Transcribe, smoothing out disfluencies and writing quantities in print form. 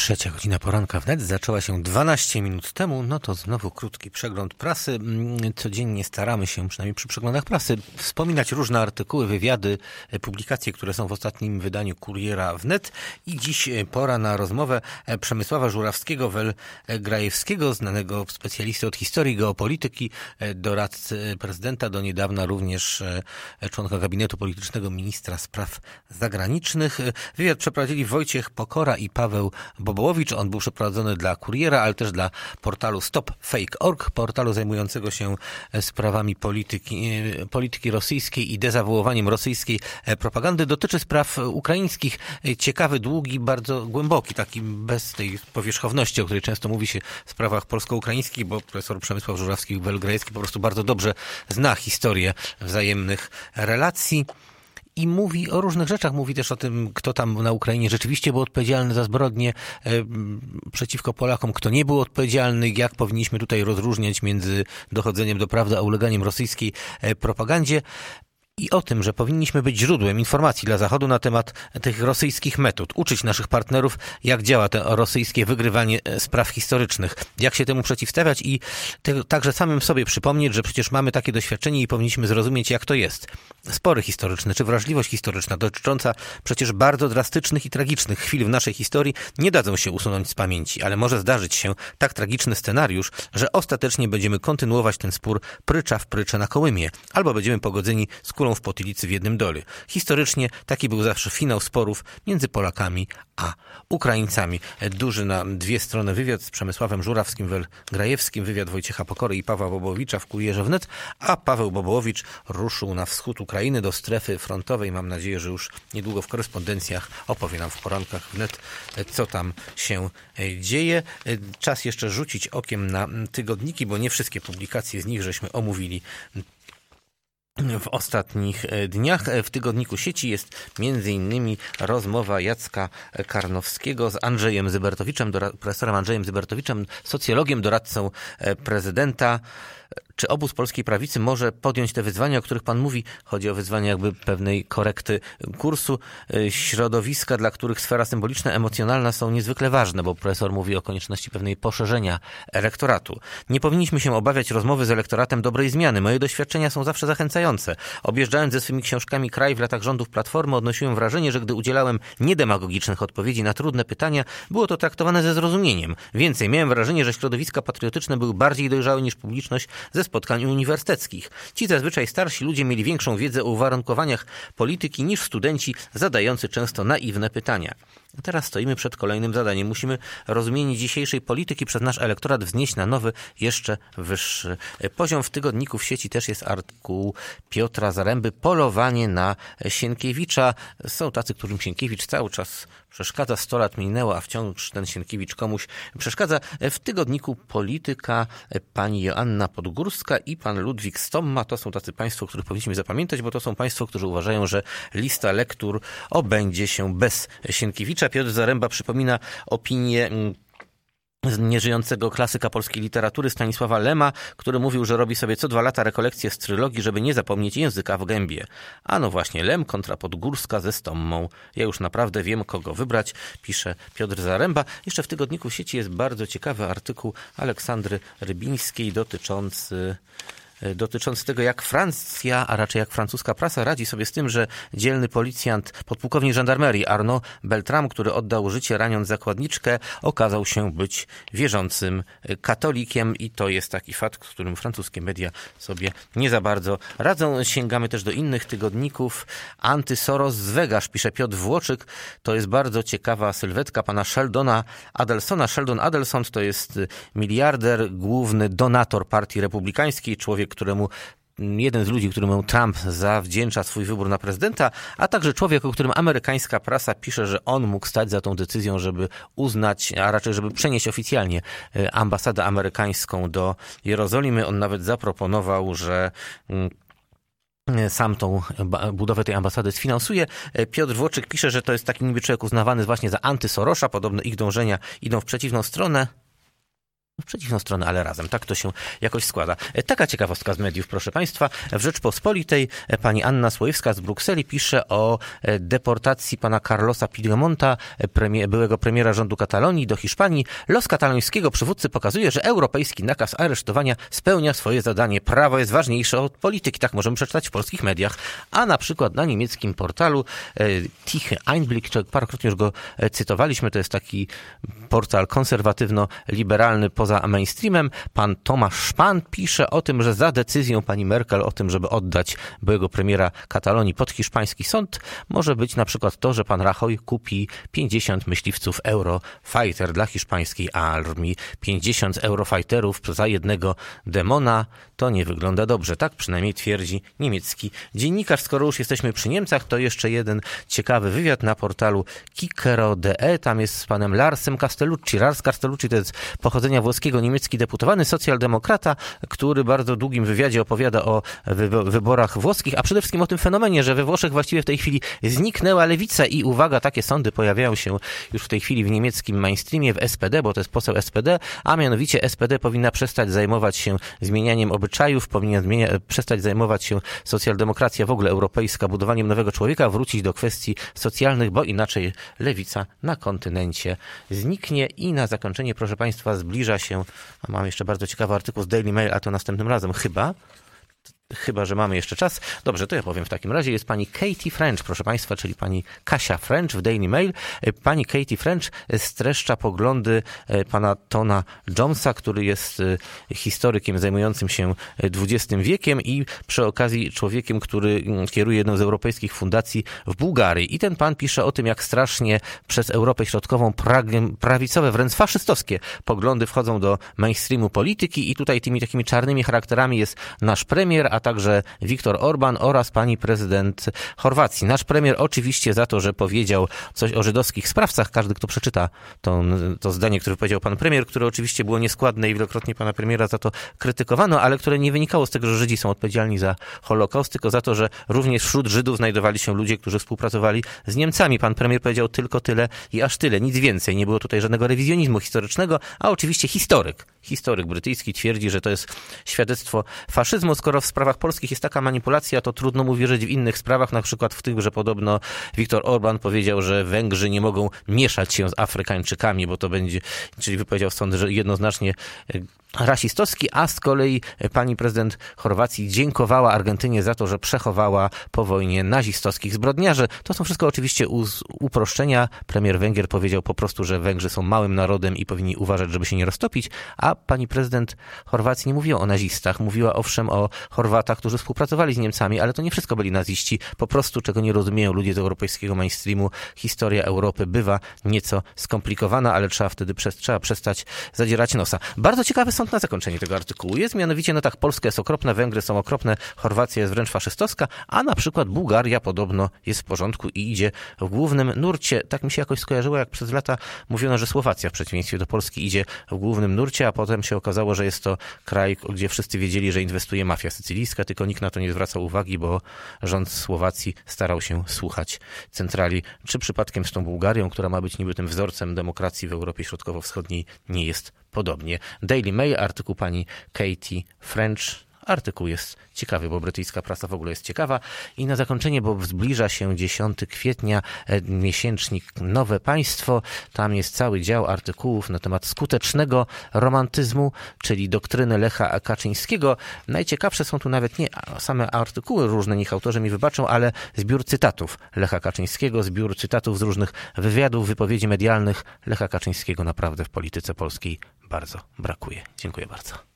Trzecia godzina poranka wnet zaczęła się 12 minut temu. No to znowu krótki przegląd prasy. Codziennie staramy się, przynajmniej przy przeglądach prasy, wspominać różne artykuły, wywiady, publikacje, które są w ostatnim wydaniu Kuriera wnet. I dziś pora na rozmowę Przemysława Żurawskiego-Welgrajewskiego, znanego specjalisty od historii, geopolityki, doradcy prezydenta, do niedawna również członka gabinetu politycznego ministra spraw zagranicznych. Wywiad przeprowadzili Wojciech Pokora i Paweł Bobołowicz. On był przeprowadzony dla Kuriera, ale też dla portalu StopFake.org, portalu zajmującego się sprawami polityki rosyjskiej i dezawuowaniem rosyjskiej propagandy. Dotyczy spraw ukraińskich. Ciekawy, długi, bardzo głęboki, taki bez tej powierzchowności, o której często mówi się w sprawach polsko-ukraińskich, bo profesor Przemysław Żurawski-Welgrajewski po prostu bardzo dobrze zna historię wzajemnych relacji. I mówi o różnych rzeczach. Mówi też o tym, kto tam na Ukrainie rzeczywiście był odpowiedzialny za zbrodnie przeciwko Polakom, kto nie był odpowiedzialny, jak powinniśmy tutaj rozróżniać między dochodzeniem do prawdy a uleganiem rosyjskiej propagandzie. I o tym, że powinniśmy być źródłem informacji dla Zachodu na temat tych rosyjskich metod. Uczyć naszych partnerów, jak działa to rosyjskie wygrywanie spraw historycznych. Jak się temu przeciwstawiać i także samym sobie przypomnieć, że przecież mamy takie doświadczenie i powinniśmy zrozumieć, jak to jest. Spory historyczne czy wrażliwość historyczna dotycząca przecież bardzo drastycznych i tragicznych chwil w naszej historii nie dadzą się usunąć z pamięci, ale może zdarzyć się tak tragiczny scenariusz, że ostatecznie będziemy kontynuować ten spór prycza w pryczę na Kołymie, albo będziemy pogodzeni z kulą w potylicy w jednym dolu. Historycznie taki był zawsze finał sporów między Polakami a Ukraińcami. Duży na dwie strony wywiad z Przemysławem Żurawskim-Welgrajewskim, wywiad Wojciecha Pokory i Pawła Bobołowicza w Kurierze wnet, a Paweł Bobołowicz ruszył na wschód Ukrainy do strefy frontowej. Mam nadzieję, że już niedługo w korespondencjach opowie nam w porankach wnet, co tam się dzieje. Czas jeszcze rzucić okiem na tygodniki, bo nie wszystkie publikacje z nich żeśmy omówili w ostatnich dniach. W tygodniku Sieci jest m.in. rozmowa Jacka Karnowskiego z Andrzejem Zybertowiczem, profesorem Andrzejem Zybertowiczem, socjologiem, doradcą prezydenta. Czy obóz polskiej prawicy może podjąć te wyzwania, o których pan mówi? Chodzi o wyzwania jakby pewnej korekty kursu. Środowiska, dla których sfera symboliczna, emocjonalna są niezwykle ważne, bo profesor mówi o konieczności pewnej poszerzenia elektoratu. Nie powinniśmy się obawiać rozmowy z elektoratem dobrej zmiany. Moje doświadczenia są zawsze zachęcające. Objeżdżając ze swymi książkami kraj w latach rządów Platformy, odnosiłem wrażenie, że gdy udzielałem niedemagogicznych odpowiedzi na trudne pytania, było to traktowane ze zrozumieniem. Więcej, miałem wrażenie, że środowiska patriotyczne były bardziej dojrzałe niż publiczność ze spotkań uniwersyteckich. Ci zazwyczaj starsi ludzie mieli większą wiedzę o uwarunkowaniach polityki niż studenci zadający często naiwne pytania. A teraz stoimy przed kolejnym zadaniem. Musimy rozumienie dzisiejszej polityki przez nasz elektorat wznieść na nowy, jeszcze wyższy poziom. W tygodniku w Sieci też jest artykuł Piotra Zaręby Polowanie na Sienkiewicza. Są tacy, którym Sienkiewicz cały czas przeszkadza. 100 lat minęło, a wciąż ten Sienkiewicz komuś przeszkadza. W tygodniku Polityka pani Joanna Podgórska i pan Ludwik Stomma. To są tacy państwo, których powinniśmy zapamiętać, bo to są państwo, którzy uważają, że lista lektur obędzie się bez Sienkiewicza. Piotr Zaręba przypomina opinię nieżyjącego klasyka polskiej literatury Stanisława Lema, który mówił, że robi sobie co 2 lata rekolekcje z trylogii, żeby nie zapomnieć języka w gębie. A no właśnie, Lem kontra Podgórska ze Stommą. Ja już naprawdę wiem, kogo wybrać, pisze Piotr Zaręba. Jeszcze w tygodniku Sieci jest bardzo ciekawy artykuł Aleksandry Rybińskiej dotyczący tego, jak Francja, a raczej jak francuska prasa radzi sobie z tym, że dzielny policjant, podpułkownik żandarmerii Arnaud Beltrame, który oddał życie raniąc zakładniczkę, okazał się być wierzącym katolikiem i to jest taki fakt, z którym francuskie media sobie nie za bardzo radzą. Sięgamy też do innych tygodników. Anty-Soros z Vegas, pisze Piotr Włoczyk. To jest bardzo ciekawa sylwetka pana Sheldona Adelsona. Sheldon Adelson to jest miliarder, główny donator partii republikańskiej, jeden z ludzi, któremu Trump zawdzięcza swój wybór na prezydenta, a także człowiek, o którym amerykańska prasa pisze, że on mógł stać za tą decyzją, żeby uznać, a raczej żeby przenieść oficjalnie ambasadę amerykańską do Jerozolimy. On nawet zaproponował, że sam tą budowę tej ambasady sfinansuje. Piotr Włoczyk pisze, że to jest taki niby człowiek uznawany właśnie za anty-Sorosza, podobno ich dążenia idą w przeciwną stronę. w przeciwną stronę, ale razem. Tak to się jakoś składa. Taka ciekawostka z mediów, proszę Państwa. W Rzeczpospolitej pani Anna Słojewska z Brukseli pisze o deportacji pana Carlosa Puigdemonta, byłego premiera rządu Katalonii, do Hiszpanii. Los katalońskiego przywódcy pokazuje, że europejski nakaz aresztowania spełnia swoje zadanie. Prawo jest ważniejsze od polityki. Tak możemy przeczytać w polskich mediach. A na przykład na niemieckim portalu Tichy Einblick, parokrotnie już go cytowaliśmy, to jest taki portal konserwatywno-liberalny poza mainstreamem. Pan Tomasz Szpan pisze o tym, że za decyzją pani Merkel o tym, żeby oddać byłego premiera Katalonii pod hiszpański sąd, może być na przykład to, że pan Rajoy kupi 50 myśliwców Eurofighter dla hiszpańskiej armii. 50 Eurofighterów za jednego demona to nie wygląda dobrze. Tak przynajmniej twierdzi niemiecki dziennikarz. Skoro już jesteśmy przy Niemcach, to jeszcze jeden ciekawy wywiad na portalu Kikero.de. Tam jest z panem Larsem Castellucci. Lars Castellucci to jest pochodzenia włoskiego, niemiecki deputowany, socjaldemokrata, który w bardzo długim wywiadzie opowiada o wyborach włoskich, a przede wszystkim o tym fenomenie, że we Włoszech właściwie w tej chwili zniknęła lewica i uwaga, takie sądy pojawiają się już w tej chwili w niemieckim mainstreamie, w SPD, bo to jest poseł SPD, a mianowicie SPD powinna przestać zajmować się zmienianiem obyczajów, przestać zajmować się socjaldemokracja w ogóle europejska, budowaniem nowego człowieka, wrócić do kwestii socjalnych, bo inaczej lewica na kontynencie zniknie. I na zakończenie, proszę Państwa, zbliża się, a mam jeszcze bardzo ciekawy artykuł z Daily Mail, a to następnym razem chyba, że mamy jeszcze czas. Dobrze, to ja powiem w takim razie. Jest pani Katie French, proszę Państwa, czyli pani Kasia French w Daily Mail. Pani Katie French streszcza poglądy pana Tona Jonesa, który jest historykiem zajmującym się XX wiekiem i przy okazji człowiekiem, który kieruje jedną z europejskich fundacji w Bułgarii. I ten pan pisze o tym, jak strasznie przez Europę Środkową prawicowe, wręcz faszystowskie poglądy wchodzą do mainstreamu polityki i tutaj tymi takimi czarnymi charakterami jest nasz premier, a także Viktor Orban oraz pani prezydent Chorwacji. Nasz premier oczywiście za to, że powiedział coś o żydowskich sprawcach. Każdy, kto przeczyta to zdanie, które powiedział pan premier, które oczywiście było nieskładne i wielokrotnie pana premiera za to krytykowano, ale które nie wynikało z tego, że Żydzi są odpowiedzialni za Holokaust, tylko za to, że również wśród Żydów znajdowali się ludzie, którzy współpracowali z Niemcami. Pan premier powiedział tylko tyle i aż tyle, nic więcej. Nie było tutaj żadnego rewizjonizmu historycznego, a oczywiście historyk brytyjski twierdzi, że to jest świadectwo faszyzmu. Skoro w sprawach polskich jest taka manipulacja, to trudno mu wierzyć w innych sprawach, na przykład w tych, że podobno Viktor Orban powiedział, że Węgrzy nie mogą mieszać się z Afrykańczykami, bo to będzie, czyli wypowiedział sąd, że jednoznacznie rasistowski, a z kolei pani prezydent Chorwacji dziękowała Argentynie za to, że przechowała po wojnie nazistowskich zbrodniarzy. To są wszystko oczywiście uproszczenia. Premier Węgier powiedział po prostu, że Węgrzy są małym narodem i powinni uważać, żeby się nie roztopić, a pani prezydent Chorwacji nie mówiła o nazistach, mówiła owszem o Chorwatach, którzy współpracowali z Niemcami, ale to nie wszystko byli naziści. Po prostu, czego nie rozumieją ludzie z europejskiego mainstreamu, historia Europy bywa nieco skomplikowana, ale trzeba wtedy przestać zadzierać nosa. Bardzo ciekawy sąd na zakończenie tego artykułu jest, mianowicie, tak, Polska jest okropna, Węgry są okropne, Chorwacja jest wręcz faszystowska, a na przykład Bułgaria podobno jest w porządku i idzie w głównym nurcie. Tak mi się jakoś skojarzyło, jak przez lata mówiono, że Słowacja w przeciwieństwie do Polski idzie w głównym nurcie, a potem się okazało, że jest to kraj, gdzie wszyscy wiedzieli, że inwestuje mafia sycylijska, tylko nikt na to nie zwracał uwagi, bo rząd Słowacji starał się słuchać centrali. Czy przypadkiem z tą Bułgarią, która ma być niby tym wzorcem demokracji w Europie Środkowo-Wschodniej, nie jest podobnie? Daily Mail, artykuł pani Katie French. Artykuł jest ciekawy, bo brytyjska prasa w ogóle jest ciekawa. I na zakończenie, bo zbliża się 10 kwietnia, miesięcznik Nowe Państwo. Tam jest cały dział artykułów na temat skutecznego romantyzmu, czyli doktryny Lecha Kaczyńskiego. Najciekawsze są tu nawet nie same artykuły różne, niech autorzy mi wybaczą, ale zbiór cytatów Lecha Kaczyńskiego, zbiór cytatów z różnych wywiadów, wypowiedzi medialnych. Lecha Kaczyńskiego naprawdę w polityce polskiej bardzo brakuje. Dziękuję bardzo.